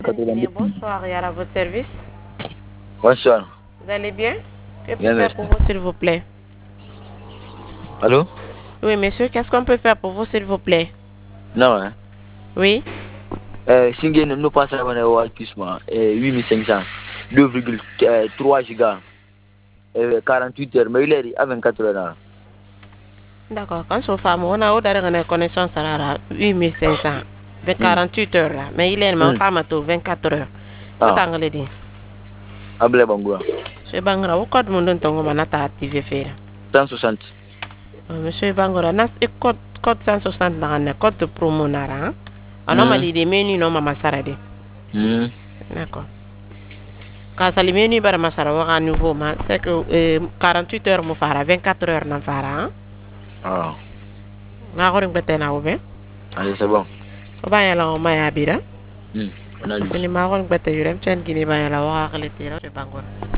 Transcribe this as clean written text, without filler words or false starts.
Ingénieur, bonsoir, et à votre service. Bonsoir. Vous allez bien? Que Bien, puis-je faire merci. pour vous, s'il vous plaît? Allô? Oui, monsieur, qu'est-ce qu'on peut faire pour vous, s'il vous plaît? Non, hein? Oui? Singé nous passe à la Kisma, 8500, 2,3 gigas, 48 heures, mais il est à 24 heures. D'accord. Quand je femme, on a une connaissance à 8500, de Hmm. 48 heures là. Mais il est en Hmm. femme à 24 heures. Vous Ah, t'en dit? Abla Bangura. Monsieur Bangura, vous code mon don manata activé faire. 160. Monsieur Bangura, nas et code 160 na code de promo nara. Hmm. Anomaly des menus non mama sarade. Hmm. D'accord. Quand ça les menus bara masara wa nouveau ma c'est que 48 heures mo fara 24 heures na fara. Ah, Nga ko ring betena ube. allez, c'est bon. O ba ya la o maya bira. Hmm. On a lu. Sini ma ko ring bete yurem chen gini ba ya la wa kalitira Bangura.